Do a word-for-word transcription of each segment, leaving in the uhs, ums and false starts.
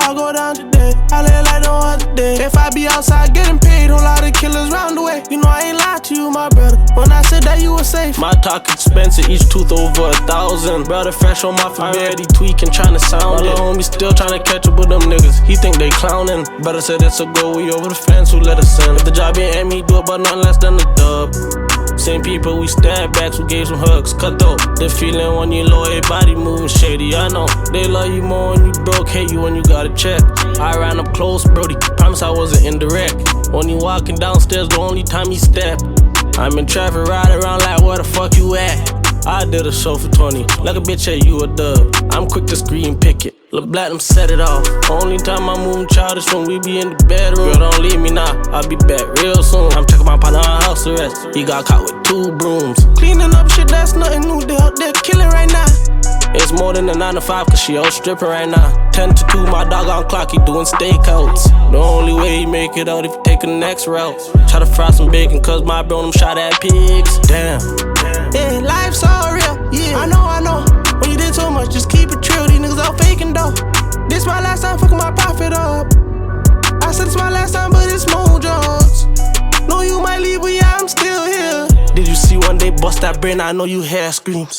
I go down today, I live like no other day. If I be outside getting paid, whole lot of killers round the way. You know I ain't lied to you, my brother, when I said that you were safe. My talk expensive, each tooth over a thousand. Brother fresh on my feet, already tweaking, tryna sound it. My little homie still tryna catch up with them niggas, he think they clowning. Brother said it's a go, we over the fence, who let us in. If the job ain't at me, do it, but nothing less than a dub. Same people we stab backs, who gave some hugs, cut though. The feeling when you low, everybody moving shady, I know. They love you more when you broke, hate you when you got a check. I ran up close, Brody, promise I wasn't indirect. When you walking downstairs, the only time you step. I'm in traffic, ride around like where the fuck you at? I did a show for twenty, like a bitch, hey, you a dub. I'm quick to scream, pick it. Lil' Black, them set it off. Only time I move childish when we be in the bedroom. Girl, don't leave me now, I'll be back real soon. I'm checking my partner on house arrest, he got caught with two brooms. Cleaning up shit, that's nothing new, they out there killing right now. It's more than a nine to five, cause she out stripping right now. Ten to two, my dog on clock, he doing stakeouts. The only way he make it out if he take the next route. Try to fry some bacon, cause my bro them shot at pigs. Damn. Yeah, life's so real, yeah, I know, I know. When you did too much, just keep it true, these niggas out faking though. This my last time fucking my profit up. I said it's my last time, but it's more drugs. Know you might leave, but yeah, I'm still here. Did you see one day bust that brain? I know you hear screams.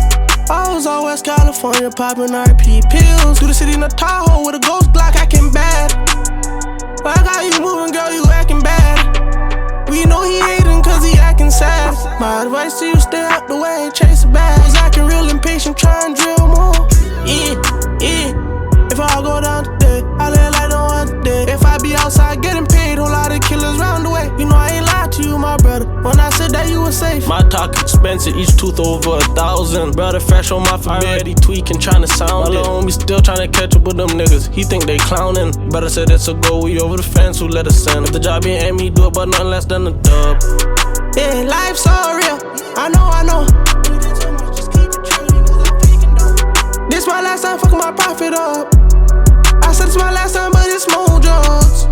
I was out West California popping R P pills. Through the city in a Tahoe with a ghost Glock acting bad. But I got you moving, girl, you acting bad. We know he hating cause he acting sad. My advice to you, stay out the way, chase a bag. Was acting real impatient, try and drill more. Yeah, yeah. If I go down today, I live like no other day. If I be outside getting paid, whole lot of killers round the way. You know I ain't lied to you, my brother, when I said that you were safe. My talk expensive, each tooth over a thousand. Brother fresh on my feet, already tweaking, tryna sound it. My little homie still tryna catch up with them niggas, he think they clowning. Brother said it's a go, we over the fence, who let us in. If the job ain't at me, do it, but nothing less than a dub. Yeah, life's so real, I know, I know. This my last time fucking my profit up. I said it's my last time, but it's more drugs.